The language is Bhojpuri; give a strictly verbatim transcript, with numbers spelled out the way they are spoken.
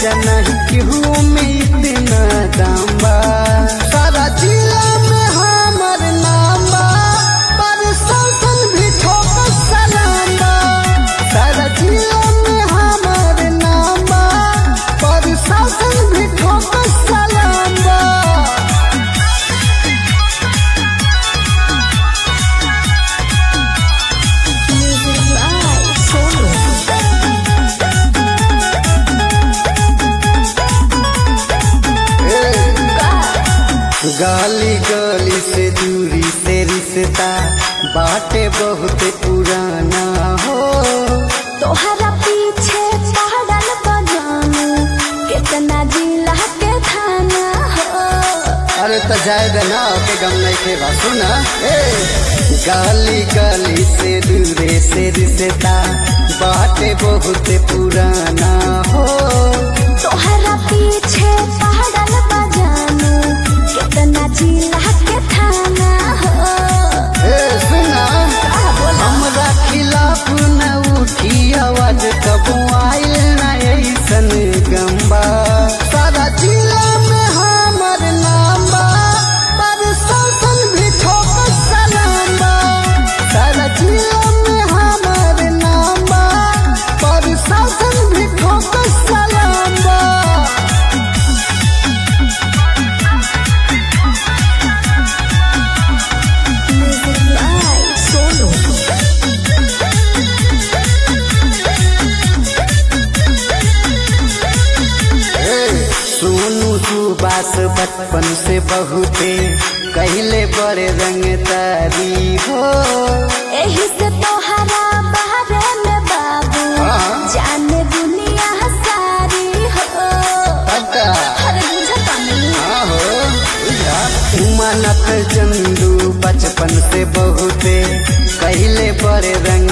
राजा नहीं केहू में इतना दाम बा। सारा जिला में हमर नाम बा, प्रशासन भी ठोकर सलाम बा। सारा जिला में हमर नाम बा, प्रशासन भी ठोकर सलाम बा। गली गली से दूरी से रिश्ता बाटे बहुत पुराना हो। तोहरा पीछे पड़ल बजानू कितना जिला के थाना हो। अरे तो जाए देना के गम नहीं के बा सुना। ए गली गली से दूरे से रिश्ता बाटे बहुत पुराना हो। तोहरा पीछे पड़ल बजानू कितना जिला के थाना हो। ए सुना हमरा खिलाफ न उठी आवाज, कबो आइल न ऐसन गम्बा। सारा जिला में हमर नाम बा, प्रशासन भी ठोकर सलाम बा। सारा जिला में हमर नाम बा, प्रशासन भी ठोकर सलाम बा। सोनू सुबास बचपन से बहुते कहले बड़े रंगदारी हो। एही से तोहरा बारे में बाबू जाने दुनिया सारी हो। हर बुझता नहीं हाँ हो उमानत चंदू बचपन से बहुते कहले बड़े रंग